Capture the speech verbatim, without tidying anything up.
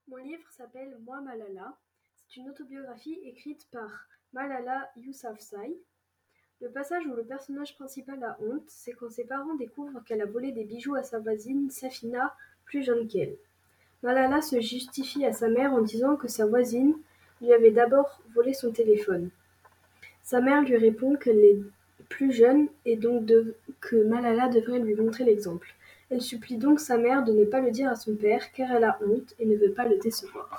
Mon livre s'appelle Moi Malala. C'est une autobiographie écrite par Malala Yousafzai. Le passage où le personnage principal a honte, c'est quand ses parents découvrent qu'elle a volé des bijoux à sa voisine Safina, plus jeune qu'elle. Malala se justifie à sa mère en disant que sa voisine lui avait d'abord volé son téléphone. Sa mère lui répond qu'elle est plus jeune et donc de... que Malala devrait lui montrer l'exemple. Elle supplie donc sa mère de ne pas le dire à son père car elle a honte et ne veut pas le décevoir.